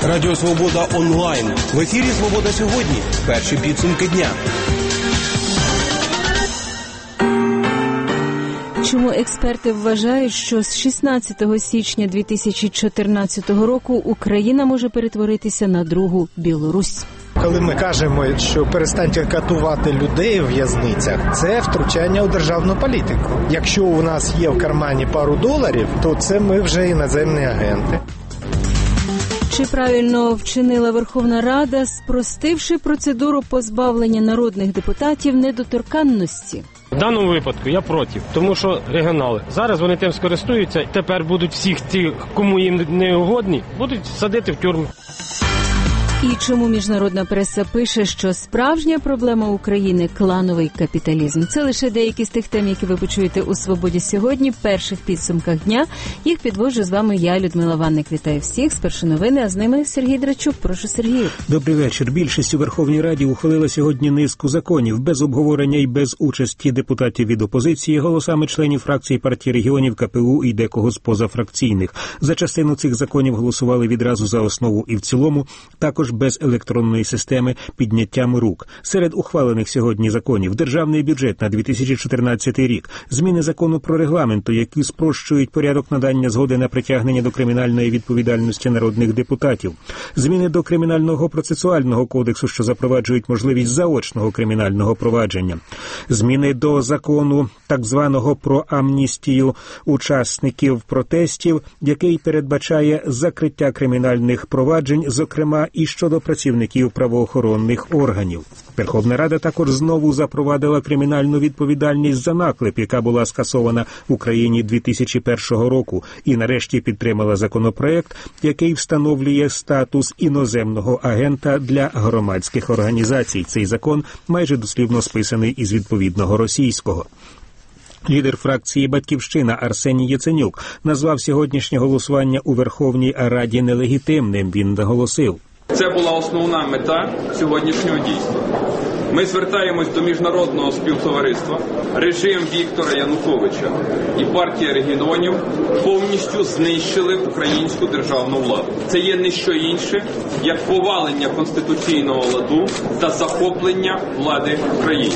Радіо Свобода онлайн. В ефірі «Свобода сьогодні». Перші підсумки дня. Чому експерти вважають, що з 16 січня 2014 року Україна може перетворитися на другу Білорусь? Коли ми кажемо, що перестаньте катувати людей у в'язницях, це втручання у державну політику. Якщо у нас є в кармані пару доларів, то це ми вже іноземні агенти. Чи правильно вчинила Верховна Рада, спростивши процедуру позбавлення народних депутатів недоторканності? В даному випадку я проти, тому що регіонали. Зараз вони тим скористуються, тепер будуть всіх тих, кому їм не угодні, будуть садити в тюрми. І чому міжнародна преса пише, що справжня проблема України – клановий капіталізм? Це лише деякі з тих тем, які ви почуєте у «Свободі сьогодні», в перших підсумках дня. Їх підводжу з вами я, Людмила Ванник. Вітаю всіх. Спершу новини, а з ними Сергій Драчук. Прошу, Сергію. Добрий вечір. Більшість у Верховній Раді ухвалила сьогодні низку законів без обговорення і без участі депутатів від опозиції, голосами членів фракції партії регіонів, КПУ і декого з позафракційних. За частину цих законів голосували відразу за основу і в цілому, також без електронної системи підняттям рук. Серед ухвалених сьогодні законів державний бюджет на 2014 рік, зміни закону про регламенту, які спрощують порядок надання згоди на притягнення до кримінальної відповідальності народних депутатів, зміни до Кримінального процесуального кодексу, що запроваджують можливість заочного кримінального провадження, зміни до закону так званого про амністію учасників протестів, який передбачає закриття кримінальних проваджень, зокрема і щодо працівників правоохоронних органів. Верховна Рада також знову запровадила кримінальну відповідальність за наклеп, яка була скасована в Україні 2001 року, і нарешті підтримала законопроект, який встановлює статус іноземного агента для громадських організацій. Цей закон майже дослівно списаний із відповідного російського. Лідер фракції «Батьківщина» Арсеній Яценюк назвав сьогоднішнє голосування у Верховній Раді нелегітимним. Він наголосив: це була основна мета сьогоднішнього дійства. Ми звертаємось до міжнародного співтовариства. Режим Віктора Януковича і партія регіонів повністю знищили українську державну владу. Це є не що інше, як повалення конституційного ладу та захоплення влади в країні.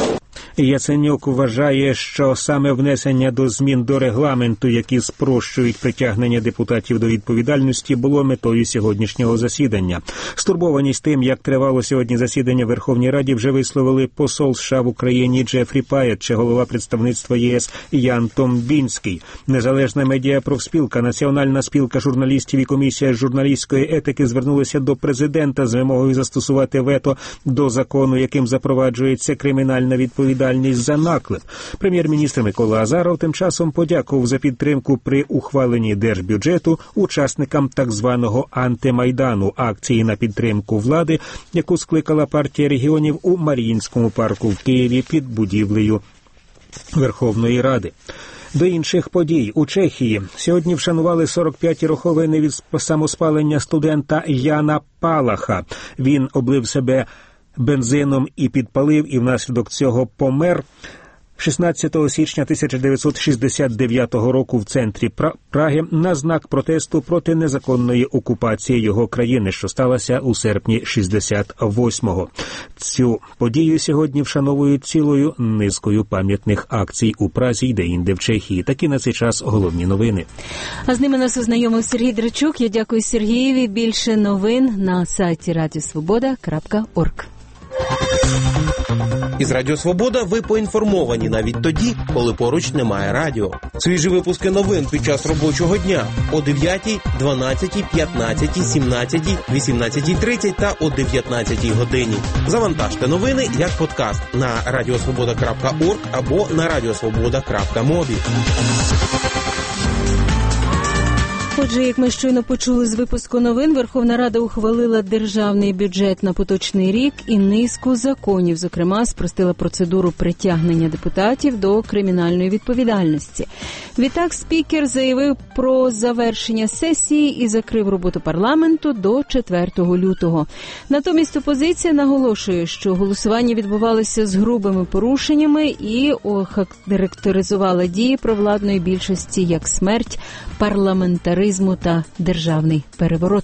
Яценюк вважає, що саме внесення до змін до регламенту, які спрощують притягнення депутатів до відповідальності, було метою сьогоднішнього засідання. Стурбованість тим, як тривало сьогодні засідання в Верховній Раді, вже висловили посол США в Україні Джефрі Паєт чи голова представництва ЄС Ян Томбінський. Незалежна медіапрофспілка, Національна спілка журналістів і комісія з журналістської етики звернулися до президента з вимогою застосувати вето до закону, яким запроваджується кримінальна відповідальність за наклеп. Прем'єр-міністр Микола Азаров тим часом подякував за підтримку при ухваленні держбюджету учасникам так званого антимайдану, акції на підтримку влади, яку скликала партія регіонів у Маріїнському парку в Києві під будівлею Верховної Ради. До інших подій. У Чехії сьогодні вшанували 45-ті роковини від самоспалення студента Яна Палаха. Він облив себе бензином і підпалив, і внаслідок цього помер 16 січня 1969 року в центрі Праги на знак протесту проти незаконної окупації його країни, що сталося у серпні 68-го. Цю подію сьогодні вшановують цілою низкою пам'ятних акцій у Празі й де-інде в Чехії. Такі на цей час головні новини. А з ними нас ознайомив Сергій Драчук. Я дякую Сергієві. Більше новин на сайті radiosvoboda.org. Із Радіо Свобода ви поінформовані навіть тоді, коли поруч немає радіо. Свіжі випуски новин під час робочого дня о 9, 12, 15, 17, 18:30 та о 19 годині. Завантажте новини як подкаст на radiosvoboda.org або на radiosvoboda.mobi. Отже, як ми щойно почули з випуску новин, Верховна Рада ухвалила державний бюджет на поточний рік і низку законів, зокрема, спростила процедуру притягнення депутатів до кримінальної відповідальності. Відтак, спікер заявив про завершення сесії і закрив роботу парламенту до 4 лютого. Натомість опозиція наголошує, що голосування відбувалося з грубими порушеннями і охарактеризувала дії провладної більшості як смерть парламентаризму та державний переворот.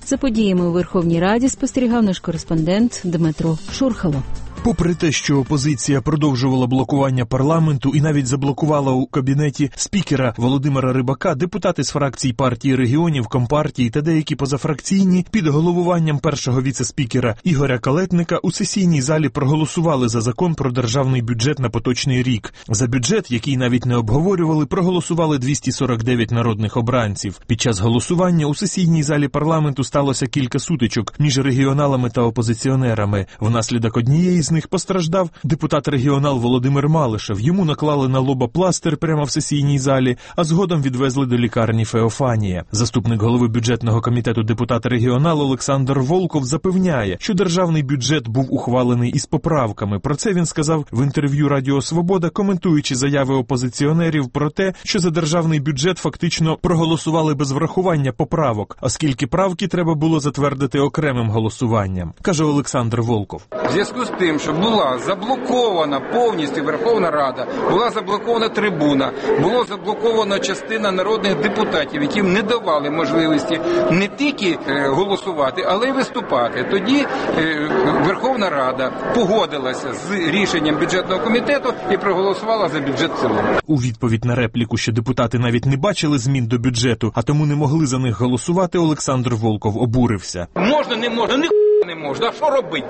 За подіями у Верховній Раді спостерігав наш кореспондент Дмитро Шурхало. Попри те, що опозиція продовжувала блокування парламенту і навіть заблокувала у кабінеті спікера Володимира Рибака, депутати з фракцій партії регіонів, Компартії та деякі позафракційні під головуванням першого віце-спікера Ігоря Калетника у сесійній залі проголосували за закон про державний бюджет на поточний рік. За бюджет, який навіть не обговорювали, проголосували 249 народних обранців. Під час голосування у сесійній залі парламенту сталося кілька сутичок між регіоналами та опозиціонерами. Внаслідок однієї з них постраждав депутат-регіонал Володимир Малишев. Йому наклали на лоба пластир прямо в сесійній залі, а згодом відвезли до лікарні Феофанія. Заступник голови бюджетного комітету депутат-регіонал Олександр Волков запевняє, що державний бюджет був ухвалений із поправками. Про це він сказав в інтерв'ю Радіо Свобода, коментуючи заяви опозиціонерів про те, що за державний бюджет фактично проголосували без врахування поправок, оскільки правки треба було затвердити окремим голосуванням, каже Олександр Волков. В зв'язку з тим, що була заблокована повністю Верховна Рада, була заблокована трибуна, було заблокована частина народних депутатів, яким не давали можливості не тільки голосувати, але й виступати. Тоді Верховна Рада погодилася з рішенням бюджетного комітету і проголосувала за бюджет в цілому. У відповідь на репліку, що депутати навіть не бачили змін до бюджету, а тому не могли за них голосувати, Олександр Волков обурився. Можна, не можна, не можна, а що робити?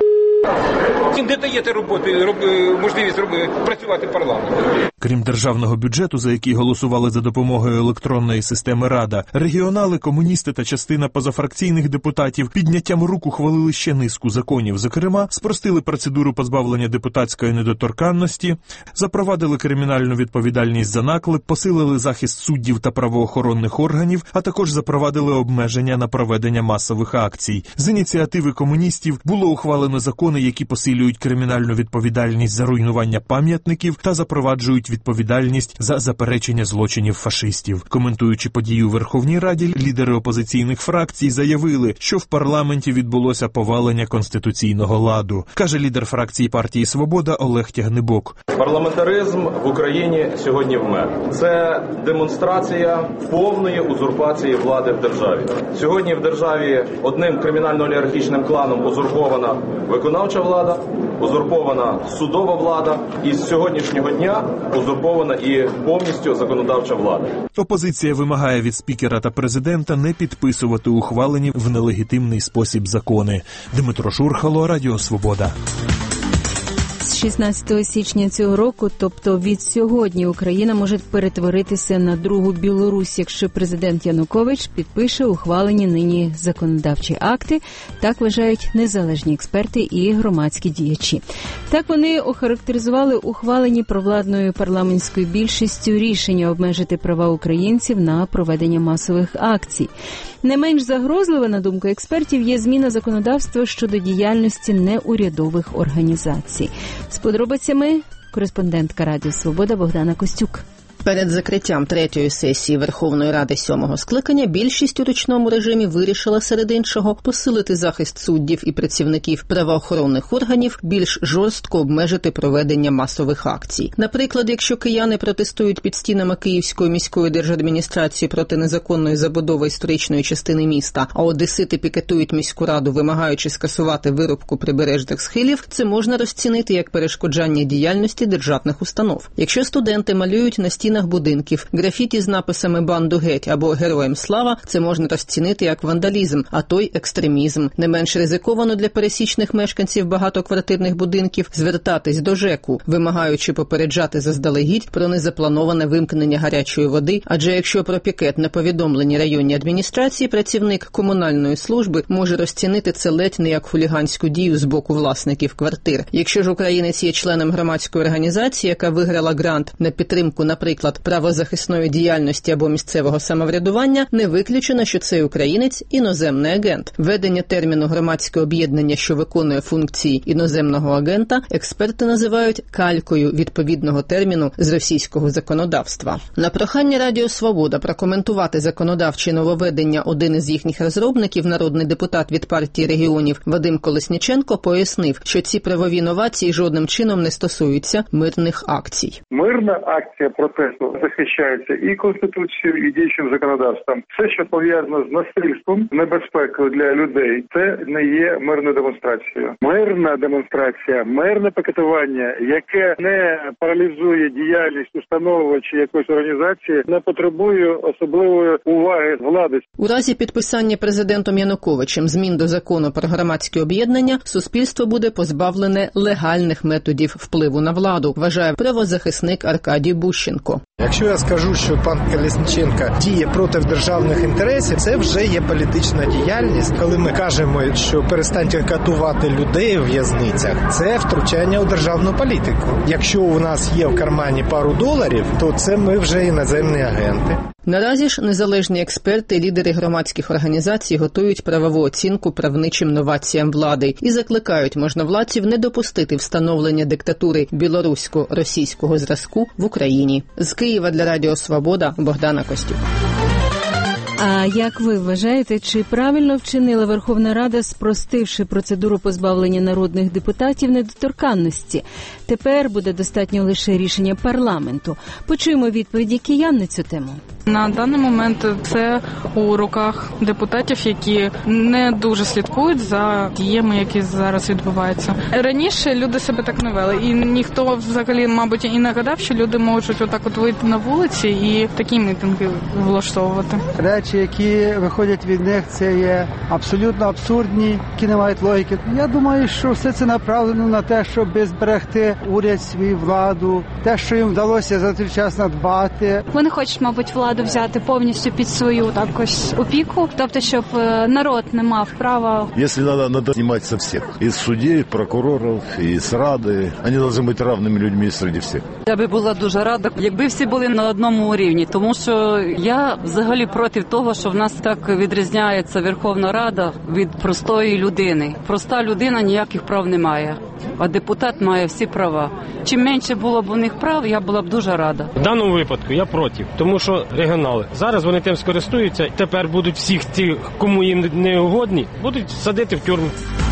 Чим не даєте можливість працювати парламенту? Крім державного бюджету, за який голосували за допомогою електронної системи Рада, регіонали, комуністи та частина позафракційних депутатів підняттям рук ухвалили ще низку законів. Зокрема, спростили процедуру позбавлення депутатської недоторканності, запровадили кримінальну відповідальність за наклеп, посилили захист суддів та правоохоронних органів, а також запровадили обмеження на проведення масових акцій. З ініціативи комуністів було ухвалено закони, які посилюють кримінальну відповідальність за руйнування пам'ятників та запроваджують відповідальність за заперечення злочинів фашистів. Коментуючи подію у Верховній Раді, лідери опозиційних фракцій заявили, що в парламенті відбулося повалення конституційного ладу, каже лідер фракції партії «Свобода» Олег Тягнибок. Парламентаризм в Україні сьогодні вмер. Це демонстрація повної узурпації влади в державі. Сьогодні в державі одним кримінально-олігархічним кланом узурпована виконавча влада, узурпована судова влада, і з сьогоднішнього дня узурпована і повністю законодавча влада. Опозиція вимагає від спікера та президента не підписувати ухвалені в нелегітимний спосіб закони. Дмитро Шурхало, Радіо Свобода. З 16 січня цього року, тобто від сьогодні, Україна може перетворитися на другу Білорусь, якщо президент Янукович підпише ухвалені нині законодавчі акти, так вважають незалежні експерти і громадські діячі. Так вони охарактеризували ухвалені провладною парламентською більшістю рішення обмежити права українців на проведення масових акцій. Не менш загрозлива, на думку експертів, є зміна законодавства щодо діяльності неурядових організацій. З подробицями кореспондентка Радіо Свобода Богдана Костюк. Перед закриттям третьої сесії Верховної Ради 7-го скликання більшість у ручному режимі вирішила серед іншого посилити захист суддів і працівників правоохоронних органів, більш жорстко обмежити проведення масових акцій. Наприклад, якщо кияни протестують під стінами Київської міської держадміністрації проти незаконної забудови історичної частини міста, а одесити пікетують міську раду, вимагаючи скасувати вирубку прибережних схилів, це можна розцінити як перешкоджання діяльності державних установ. Якщо студенти малюють на стінах будинків графіті з написами «Банду геть» або «Героям слава», це можна розцінити як вандалізм, а то й екстремізм. Не менш ризиковано для пересічних мешканців багатоквартирних будинків звертатись до ЖЕКу, вимагаючи попереджати заздалегідь про незаплановане вимкнення гарячої води, адже якщо про пікет не повідомлені районні адміністрації, працівник комунальної служби може розцінити це ледь не як хуліганську дію з боку власників квартир. Якщо ж українець є членом громадської організації, яка виграла грант на підтримку, наприклад, правозахисної діяльності або місцевого самоврядування, не виключено, що цей українець – іноземний агент. Введення терміну «громадське об'єднання, що виконує функції іноземного агента» експерти називають калькою відповідного терміну з російського законодавства. На прохання Радіо Свобода прокоментувати законодавчі нововведення один із їхніх розробників, народний депутат від партії регіонів Вадим Колесніченко, пояснив, що ці правові новації жодним чином не стосуються мирних акцій. Мирна акція протесту міністерство захищається і Конституцією, і діючим законодавством. Все, що пов'язано з насильством, небезпекою для людей, це не є мирною демонстрацією. Мирна демонстрація, мирне пікетування, яке не паралізує діяльність установи чи якоїсь організації, не потребує особливої уваги влади. У разі підписання президентом Януковичем змін до закону про громадські об'єднання суспільство буде позбавлене легальних методів впливу на владу, вважає правозахисник Аркадій Бущенко. Якщо я скажу, що пан Колесніченко діє проти державних інтересів, це вже є політична діяльність. Коли ми кажемо, що перестаньте катувати людей в в'язницях, це втручання у державну політику. Якщо у нас є в кармані пару доларів, то це ми вже іноземні агенти. Наразі ж незалежні експерти, лідери громадських організацій готують правову оцінку правничим новаціям влади і закликають можновладців не допустити встановлення диктатури білорусько-російського зразку в Україні. З Києва для Радіо Свобода Богдана Костюк. А як ви вважаєте, чи правильно вчинила Верховна Рада, спростивши процедуру позбавлення народних депутатів недоторканності? Тепер буде достатньо лише рішення парламенту. Почуємо відповіді киян на цю тему. На даний момент це у руках депутатів, які не дуже слідкують за діями, які зараз відбуваються. Раніше люди себе так не вели, і ніхто взагалі, мабуть, і не гадав, що люди можуть отак от вийти на вулиці і такі мітинги влаштовувати. Речі, які виходять від них, це є абсолютно абсурдні, які не мають логіки. Я думаю, що все це направлено на те, щоб зберегти уряд, свою владу, те, що їм вдалося за цей час надбати. Вони хочуть, мабуть, владу взяти повністю під свою також опіку, тобто, щоб народ не мав права. Якщо треба знімати з всіх. Із суддів, прокурорів, із ради. Вони повинні бути рівними людьми серед всіх. Я би була дуже рада, якби всі були на одному рівні, тому що я взагалі проти того, що в нас так відрізняється Верховна Рада від простої людини. Проста людина ніяких прав не має, а депутат має всі права. Чим менше було б у них прав, я була б дуже рада. В даному випадку я проти, тому що регіонали. Зараз вони тим скористуються, тепер будуть всіх ті, кому їм не угодні, будуть садити в тюрму.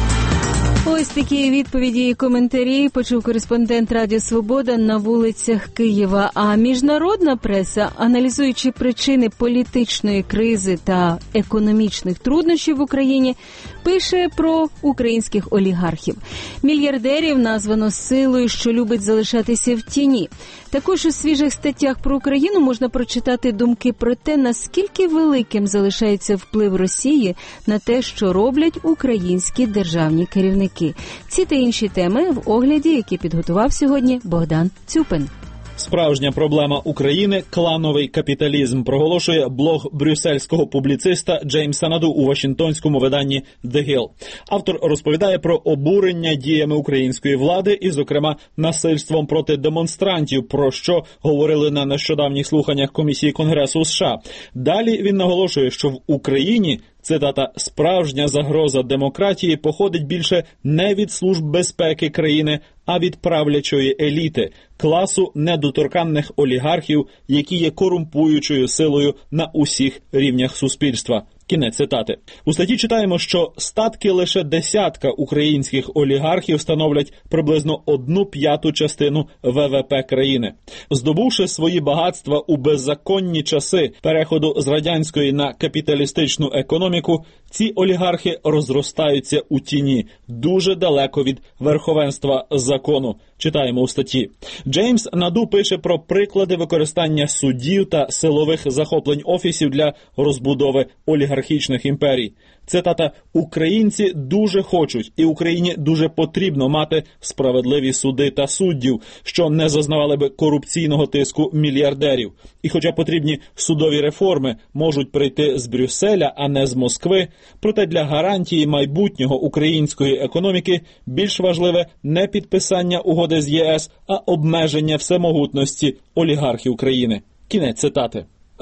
Ось такі відповіді і коментарі почув кореспондент Радіо Свобода на вулицях Києва. А міжнародна преса, аналізуючи причини політичної кризи та економічних труднощів в Україні, пише про українських олігархів. Мільярдерів названо силою, що любить залишатися в тіні. Також у свіжих статтях про Україну можна прочитати думки про те, наскільки великим залишається вплив Росії на те, що роблять українські державні керівники. Ці та інші теми в огляді, який підготував сьогодні Богдан Цюпин. Справжня проблема України – клановий капіталізм, проголошує блог брюссельського публіциста Джеймса Наду у вашингтонському виданні The Hill. Автор розповідає про обурення діями української влади і, зокрема, насильством проти демонстрантів, про що говорили на нещодавніх слуханнях Комісії Конгресу США. Далі він наголошує, що в Україні, цитата, «справжня загроза демократії походить більше не від служб безпеки країни, а від правлячої еліти, класу недоторканних олігархів, які є корумпуючою силою на усіх рівнях суспільства». Кінець цитати. У статті читаємо, що статки лише десятка українських олігархів становлять приблизно 1/5 частину ВВП країни. Здобувши свої багатства у беззаконні часи переходу з радянської на капіталістичну економіку, ці олігархи розростаються у тіні, дуже далеко від верховенства закону. Читаємо у статті. Джеймс Наду пише про приклади використання суддів та силових захоплень офісів для розбудови олігархічних імперій. Цитата, «Українці дуже хочуть, і Україні дуже потрібно мати справедливі суди та суддів, що не зазнавали би корупційного тиску мільярдерів. І хоча потрібні судові реформи можуть прийти з Брюсселя, а не з Москви, проте для гарантії майбутнього української економіки більш важливе не підписання угоди з ЄС, а обмеження всемогутності олігархів країни». Кінець цитати.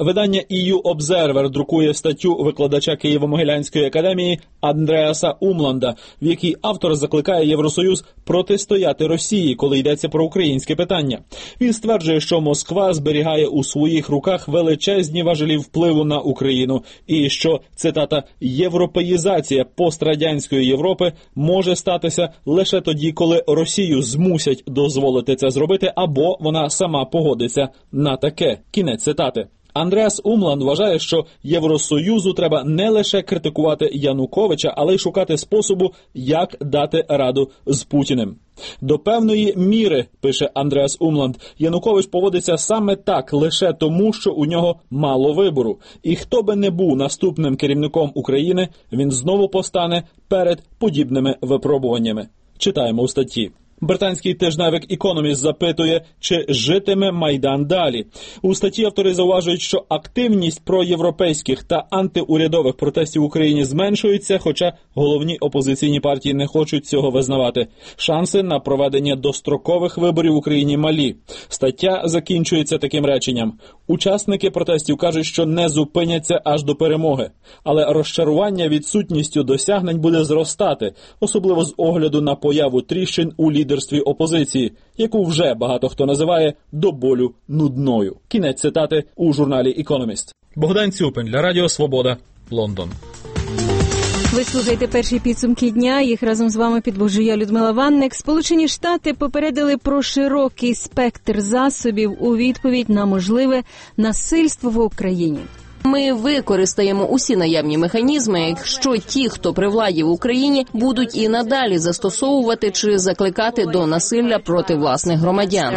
Видання EU Observer друкує статтю викладача Києво-Могилянської академії Андреаса Умланда, в якій автор закликає Євросоюз протистояти Росії, коли йдеться про українське питання. Він стверджує, що Москва зберігає у своїх руках величезні важелі впливу на Україну і що, цитата, «європеїзація пострадянської Європи може статися лише тоді, коли Росію змусять дозволити це зробити, або вона сама погодиться на таке». Кінець цитати. Андреас Умланд вважає, що Євросоюзу треба не лише критикувати Януковича, але й шукати способу, як дати раду з Путіним. До певної міри, пише Андреас Умланд, Янукович поводиться саме так лише тому, що у нього мало вибору. І хто би не був наступним керівником України, він знову постане перед подібними випробуваннями. Читаємо у статті. Британський тижневик «Економіст» запитує, чи житиме Майдан далі. У статті автори зауважують, що активність проєвропейських та антиурядових протестів в Україні зменшується, хоча головні опозиційні партії не хочуть цього визнавати. Шанси на проведення дострокових виборів в Україні малі. Стаття закінчується таким реченням. Учасники протестів кажуть, що не зупиняться аж до перемоги. Але розчарування відсутністю досягнень буде зростати, особливо з огляду на появу тріщин у лідерстві опозиції, яку вже багато хто називає до болю нудною. Кінець цитати у журналі «Економіст». Богдан Цюпин для Радіо Свобода, Лондон. Ви слухаєте перші підсумки дня. Їх разом з вами підвожу я, Людмила Ванник. Сполучені Штати попередили про широкий спектр засобів у відповідь на можливе насильство в Україні. Ми використаємо усі наявні механізми, якщо ті, хто при владі в Україні, будуть і надалі застосовувати чи закликати до насилля проти власних громадян.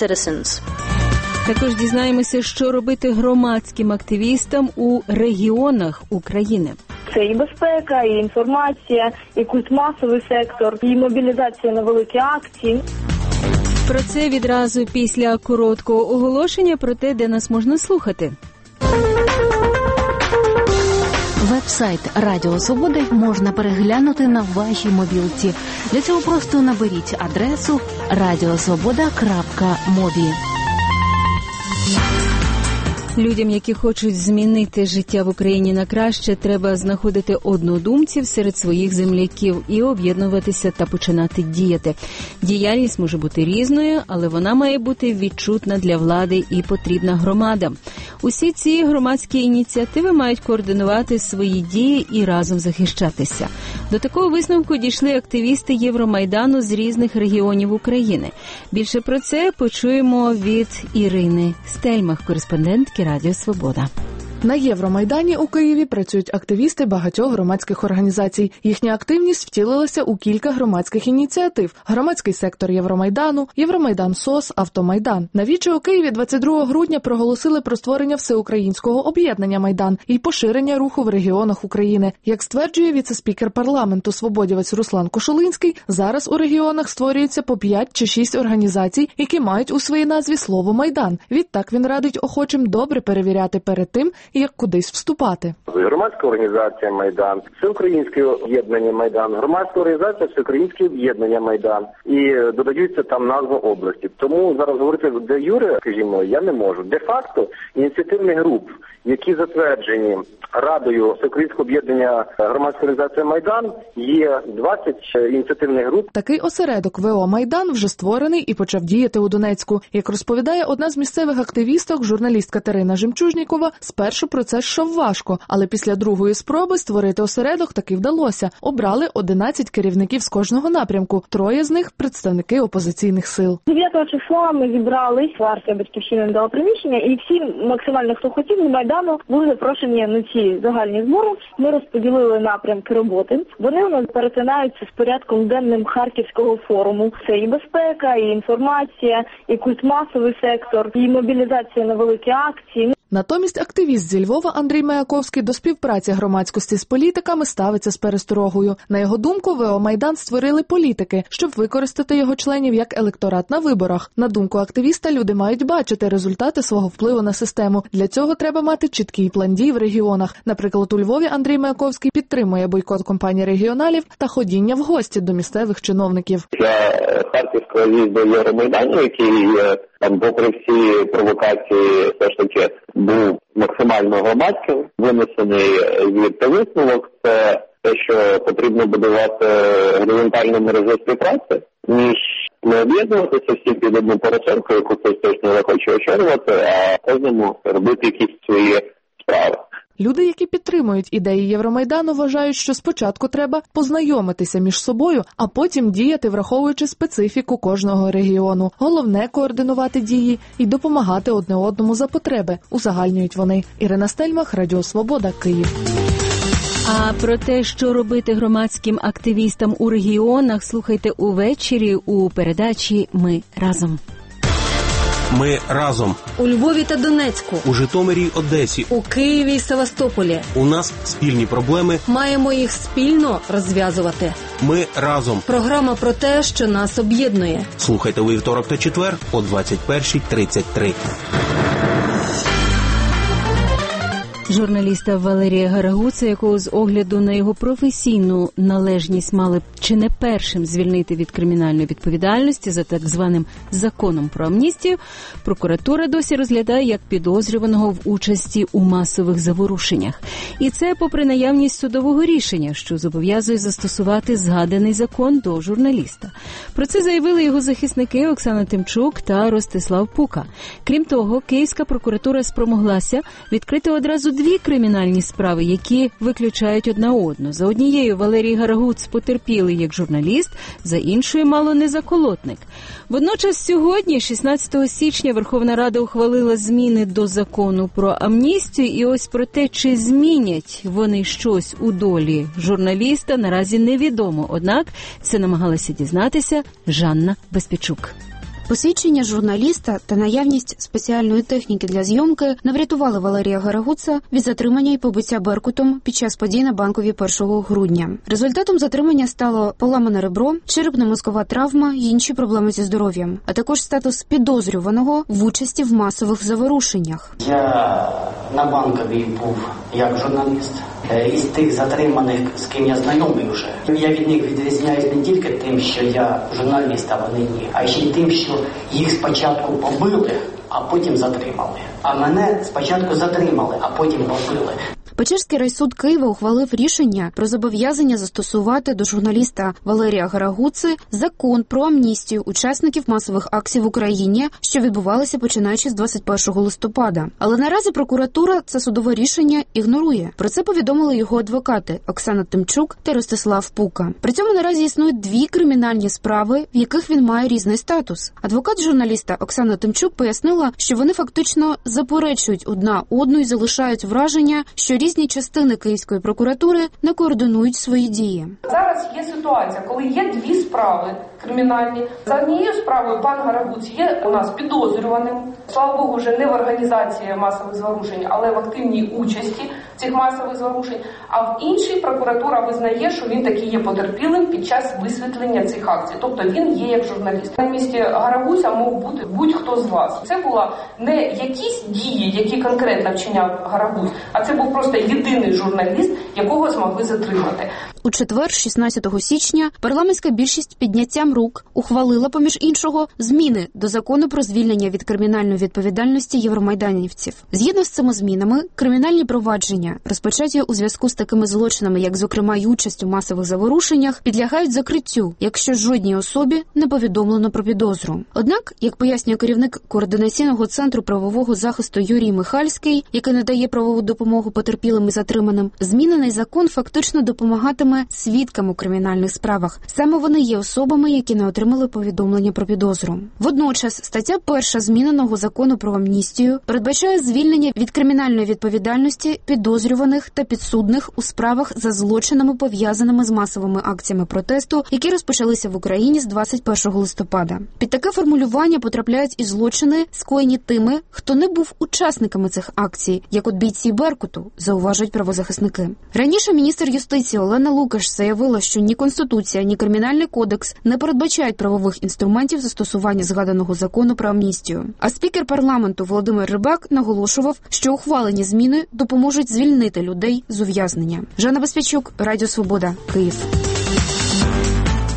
Також дізнаємося, що робити громадським активістам у регіонах України. Це і безпека, і інформація, і культмасовий сектор, і мобілізація на великі акції. Про це відразу після короткого оголошення про те, де нас можна слухати. Веб-сайт Радіо Свобода можна переглянути на вашій мобілці. Для цього просто наберіть адресу radiosvoboda.mobi. Людям, які хочуть змінити життя в Україні на краще, треба знаходити однодумців серед своїх земляків і об'єднуватися та починати діяти. Діяльність може бути різною, але вона має бути відчутна для влади і потрібна громадам. Усі ці громадські ініціативи мають координувати свої дії і разом захищатися. До такого висновку дійшли активісти Євромайдану з різних регіонів України. Більше про це почуємо від Ірини Стельмах, кореспондентки Радіо Свобода. На Євромайдані у Києві працюють активісти багатьох громадських організацій. Їхня активність втілилася у кілька громадських ініціатив. Громадський сектор Євромайдану, Євромайдан СОС, Автомайдан. На Вічі у Києві 22 грудня проголосили про створення всеукраїнського об'єднання «Майдан» і поширення руху в регіонах України. Як стверджує віце-спікер парламенту свободівець Руслан Кошулинський, зараз у регіонах створюється по 5 чи 6 організацій, які мають у своїй назві слово «Майдан». Відтак він радить охочим добре перевіряти перед тим, як кудись вступати. Громадська організація «Майдан», Всеукраїнське об'єднання «Майдан», громадська організація Всеукраїнське об'єднання «Майдан». І додаються там назви області. Тому зараз говорити де юре, скажімо, я не можу. Де-факто ініціативних груп, які затверджені Радою Всеукраїнського об'єднання громадська організація «Майдан», є 20 ініціативних груп. Такий осередок ВО «Майдан» вже створений і почав діяти у Донецьку. Як розповідає одна з місцевих активісток, журналіст Катерина Жемчужнікова, спершу процес йшов важко, але після другої спроби створити осередок таки вдалося. Обрали 11 керівників з кожного напрямку. 3 з них – представники опозиційних сил. 9 числа ми зібрались, партія «Батьківщина» надала приміщення, і всі максимально, хто хотів на Майдану, були запрошені на ці загальні збори. Ми розподілили напрямки роботи. Вони у нас перетинаються з порядком денним Харківського форуму. Це і безпека, і інформація, і культмасовий сектор, і мобілізація на великі акції. Натомість активіст зі Львова Андрій Маяковський до співпраці громадськості з політиками ставиться з пересторогою. На його думку, ВО «Майдан» створили політики, щоб використати його членів як електорат на виборах. На думку активіста, люди мають бачити результати свого впливу на систему. Для цього треба мати чіткий план дій в регіонах. Наприклад, у Львові Андрій Маяковський підтримує бойкот компаній регіоналів та ходіння в гості до місцевих чиновників. Для Харківського з'їзду Євромайдану, який там, попри всі провокації, все ж таки був максимально громадським, винесений звідти висновок. Це те, що потрібно будувати горизонтальну мережу співпраці, ніж не об'єднуватися всі під одну парасольку, яку хтось точно не хоче очолювати, а кожному робити якісь свої справи. Люди, які підтримують ідеї Євромайдану, вважають, що спочатку треба познайомитися між собою, а потім діяти, враховуючи специфіку кожного регіону. Головне – координувати дії і допомагати одне одному за потреби, узагальнюють вони. Ірина Стельмах, Радіо Свобода, Київ. А про те, що робити громадським активістам у регіонах, слухайте увечері у передачі «Ми разом». Ми разом. У Львові та Донецьку. У Житомирі й Одесі. У Києві й Севастополі. У нас спільні проблеми. Маємо їх спільно розв'язувати. Ми разом. Програма про те, що нас об'єднує. Слухайте у вівторок та четвер о 21:33. Журналіста Валерія Гарагуца, якого з огляду на його професійну належність мали б чи не першим звільнити від кримінальної відповідальності за так званим законом про амністію, прокуратура досі розглядає як підозрюваного в участі у масових заворушеннях. І це попри наявність судового рішення, що зобов'язує застосувати згаданий закон до журналіста. Про це заявили його захисники Оксана Тимчук та Ростислав Пука. Крім того, Київська прокуратура спромоглася відкрити одразу 2 кримінальні справи, які виключають одна одну. За однією Валерій Гарагуц потерпілий як журналіст, за іншою мало не заколотник. Водночас сьогодні, 16 січня, Верховна Рада ухвалила зміни до закону про амністію, і ось про те, чи змінять вони щось у долі журналіста, наразі невідомо. Однак це намагалася дізнатися Жанна Безпічук. Посвідчення журналіста та наявність спеціальної техніки для зйомки не врятували Валерія Гарагуца від затримання і побиття Беркутом під час подій на Банковій 1 грудня. Результатом затримання стало поламане ребро, черепно-мозкова травма і інші проблеми зі здоров'ям, а також статус підозрюваного в участі в масових заворушеннях. Я на Банковій був як журналіст. Із тих затриманих, з ким я знайомий вже. Я від них відрізняюсь не тільки тим, що я журналіст, а вони ні, а ще й тим, що їх спочатку побили, а потім затримали. А мене спочатку затримали, а потім побили. Печерський райсуд Києва ухвалив рішення про зобов'язання застосувати до журналіста Валерія Гарагуци закон про амністію учасників масових акцій в Україні, що відбувалися починаючи з 21 листопада. Але наразі прокуратура це судове рішення ігнорує. Про це повідомили його адвокати Оксана Тимчук та Ростислав Пука. При цьому наразі існують 2 кримінальні справи, в яких він має різний статус. Адвокат журналіста Оксана Тимчук пояснила, що вони фактично заперечують одна одну і залишають враження, що різні частини Київської прокуратури не координують свої дії. Зараз є ситуація, коли є 2 справи кримінальні. За однією справою пан Гарагуц є у нас підозрюваним. Слава Богу, вже не в організації масових зворушень, але в активній участі цих масових зворушень. А в іншій прокуратура визнає, що він таки є потерпілим під час висвітлення цих акцій. Тобто він є як журналіст. На місці Гарагуця мог бути будь-хто з вас. Це була не якісь дії, які конкретно вчиняв Гарагуц, а це був просто єдиний журналіст, якого змогли затримати. У четвер, 16 січня, парламентська більшість підняттям рук ухвалила, поміж іншого, зміни до закону про звільнення від кримінальної відповідальності євромайданівців. Згідно з цими змінами, кримінальні провадження, розпочаті у зв'язку з такими злочинами, як, зокрема, й участь у масових заворушеннях, підлягають закриттю, якщо жодній особі не повідомлено про підозру. Однак, як пояснює керівник Координаційного центру правового захисту Юрій Михальський, який надає правову допомогу потерпілим і затриманим, змінений закон фактично допомагатиме свідкам у кримінальних справах. Саме вони є особами, які не отримали повідомлення про підозру. Водночас, стаття 1 зміненого закону про амністію передбачає звільнення від кримінальної відповідальності підозрюваних та підсудних у справах за злочинами, пов'язаними з масовими акціями протесту, які розпочалися в Україні з 21 листопада. Під таке формулювання потрапляють і злочини, скоєні тими, хто не був учасниками цих акцій, як от бійці Беркуту, зауважують правозахисники. Раніше міністр юстиції Олена Лукаш заявила, що ні Конституція, ні Кримінальний кодекс не передбачають правових інструментів застосування згаданого закону про амністію. А спікер парламенту Володимир Рибак наголошував, що ухвалені зміни допоможуть звільнити людей з ув'язнення. Жанна Безпічук, Радіо Свобода, Київ.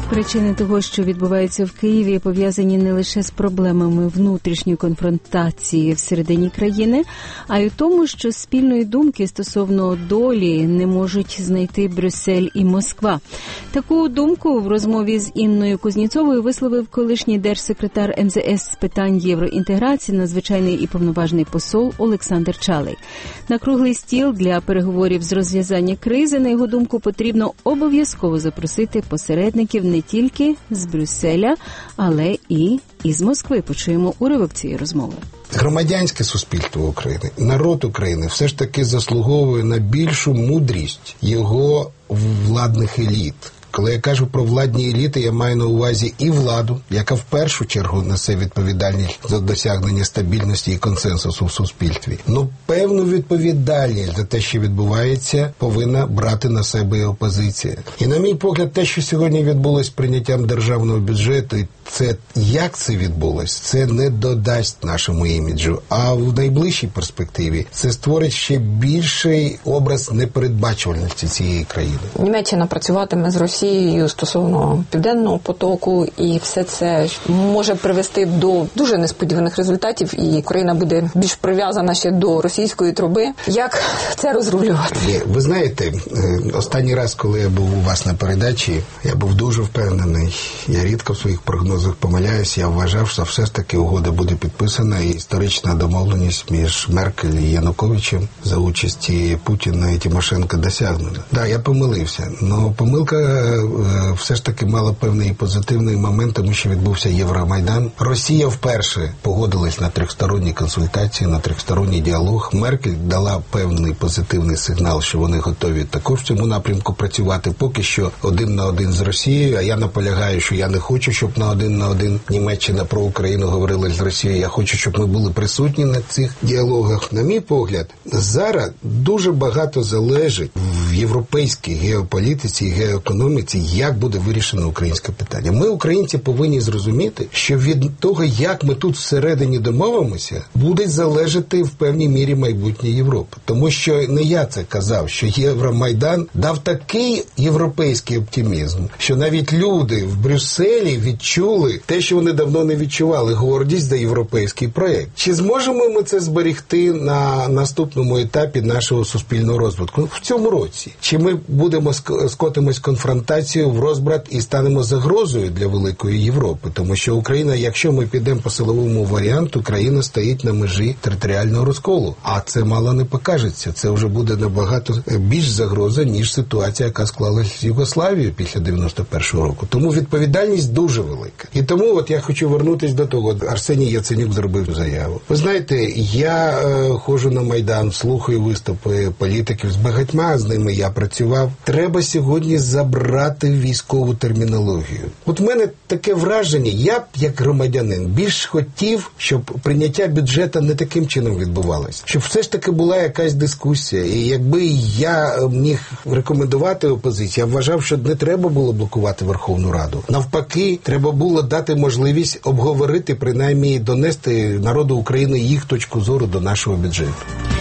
Причини того, що відбувається в Києві, пов'язані не лише з проблемами внутрішньої конфронтації всередині країни, а й у тому, що спільної думки стосовно долі не можуть знайти Брюссель і Москва. Таку думку в розмові з Інною Кузніцовою висловив колишній держсекретар МЗС з питань євроінтеграції, надзвичайний і повноважний посол Олександр Чалий. На круглий стіл для переговорів з розв'язання кризи, на його думку, потрібно обов'язково запросити посередників не тільки з Брюсселя, але і із Москви. Почуємо уривок цієї розмови. Громадянське суспільство України, народ України все ж таки заслуговує на більшу мудрість його владних еліт. Коли я кажу про владні еліти, я маю на увазі і владу, яка в першу чергу несе відповідальність за досягнення стабільності і консенсусу в суспільстві. Ну, певну відповідальність за те, що відбувається, повинна брати на себе і опозиція. І, на мій погляд, те, що сьогодні відбулось з прийняттям державного бюджету, це як це відбулось, це не додасть нашому іміджу, а в найближчій перспективі це створить ще більший образ непередбачувальності цієї країни. Німеччина працюватиме з Росією стосовно Південного потоку, і все це може привести до дуже несподіваних результатів, і Україна буде більш прив'язана ще до російської труби. Як це розрулювати? Ви знаєте, останній раз, коли я був у вас на передачі, я був дуже впевнений. Я рідко в своїх прогнозах помиляюсь. Я вважав, що все ж таки угода буде підписана і історична домовленість між Меркель і Януковичем за участі Путіна і Тимошенко досягнена. Так, я помилився, але помилка все ж таки мала певний позитивний момент, тому що відбувся Євромайдан. Росія вперше погодилась на трьохсторонні консультації, на трьохсторонній діалог. Меркель дала певний позитивний сигнал, що вони готові також в цьому напрямку працювати. Поки що 1 на 1 з Росією, а я наполягаю, що я не хочу, щоб на 1 на 1 Німеччина про Україну говорила з Росією. Я хочу, щоб ми були присутні на цих діалогах. На мій погляд, зараз дуже багато залежить в європейській геополітиці і геоекономіці, як буде вирішено українське питання. Ми, українці, повинні зрозуміти, що від того, як ми тут всередині домовимося, буде залежати в певній мірі майбутнє Європи. Тому що не я це казав, що Євромайдан дав такий європейський оптимізм, що навіть люди в Брюсселі відчули те, що вони давно не відчували, гордість за європейський проєкт. Чи зможемо ми це зберегти на наступному етапі нашого суспільного розвитку? В цьому році. Чи ми будемо скотимось конфронтацію в розбрат і станемо загрозою для великої Європи? Тому що Україна, якщо ми підемо по силовому варіанту, країна стоїть на межі територіального розколу. А це мало не покажеться. Це вже буде набагато більш загроза, ніж ситуація, яка склалась з Югославією після 91-го року. Тому відповідальність дуже велика. І тому от я хочу вернутися до того. Арсеній Яценюк зробив заяву. Ви знаєте, я ходжу на Майдан, слухаю виступи політиків, з багатьма з ними я працював. Треба сьогодні забрати військову термінологію. От в мене таке враження, я б, як громадянин, більш хотів, щоб прийняття бюджету не таким чином відбувалося. Щоб все ж таки була якась дискусія. І якби я міг рекомендувати опозиції, я вважав, що не треба було блокувати Верховну Раду. Навпаки, треба було дати можливість обговорити, принаймні донести народу України їх точку зору до нашого бюджету.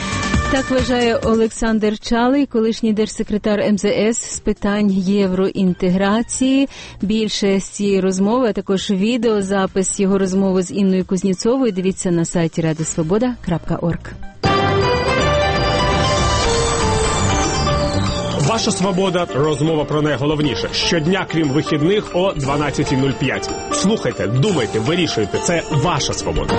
Так вважає Олександр Чалий, колишній держсекретар МЗС з питань євроінтеграції. Більше з цієї розмови, а також відеозапис його розмови з Інною Кузніцовою дивіться на сайті radioSvoboda.org. Ваша свобода. Розмова про найголовніше. Щодня, крім вихідних, о 12:05. Слухайте, думайте, вирішуйте. Це ваша свобода.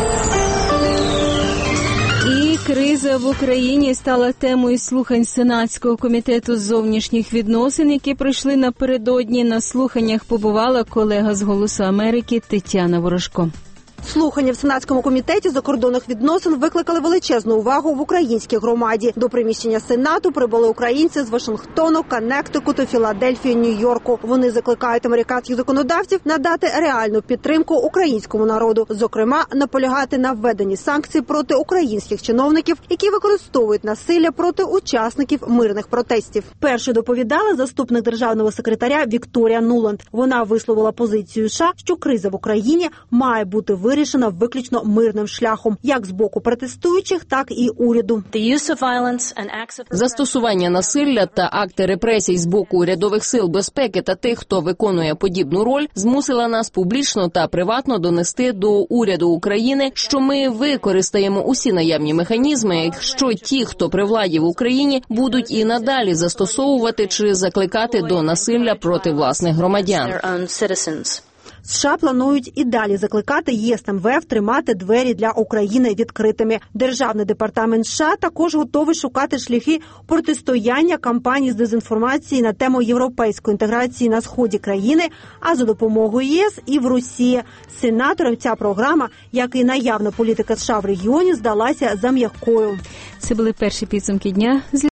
І криза в Україні стала темою слухань Сенатського комітету з зовнішніх відносин, які пройшли напередодні. На слуханнях побувала колега з «Голосу Америки» Тетяна Ворожко. Слухання в Сенатському комітеті закордонних відносин викликали величезну увагу в українській громаді. До приміщення Сенату прибули українці з Вашингтону, Коннектикуту, Філадельфії, Нью-Йорку. Вони закликають американських законодавців надати реальну підтримку українському народу. Зокрема, наполягати на введенні санкцій проти українських чиновників, які використовують насилля проти учасників мирних протестів. Першою доповідала заступник державного секретаря Вікторія Нуланд. Вона висловила позицію США, що криза в Україні має бути вирішена вирішена виключно мирним шляхом, як з боку протестуючих, так і уряду. Застосування насилля та акти репресій з боку урядових сил безпеки та тих, хто виконує подібну роль, змусила нас публічно та приватно донести до уряду України, що ми використаємо усі наявні механізми, якщо ті, хто при владі в Україні, будуть і надалі застосовувати чи закликати до насилля проти власних громадян. США планують і далі закликати ЄС та МВФ тримати двері для України відкритими. Державний департамент США також готовий шукати шляхи протистояння кампанії з дезінформації на тему європейської інтеграції на сході країни, а за допомогою ЄС і в Росії. Сенаторам ця програма, як і наявна політика США в регіоні, здалася зам'якою. Це були перші підсумки дня.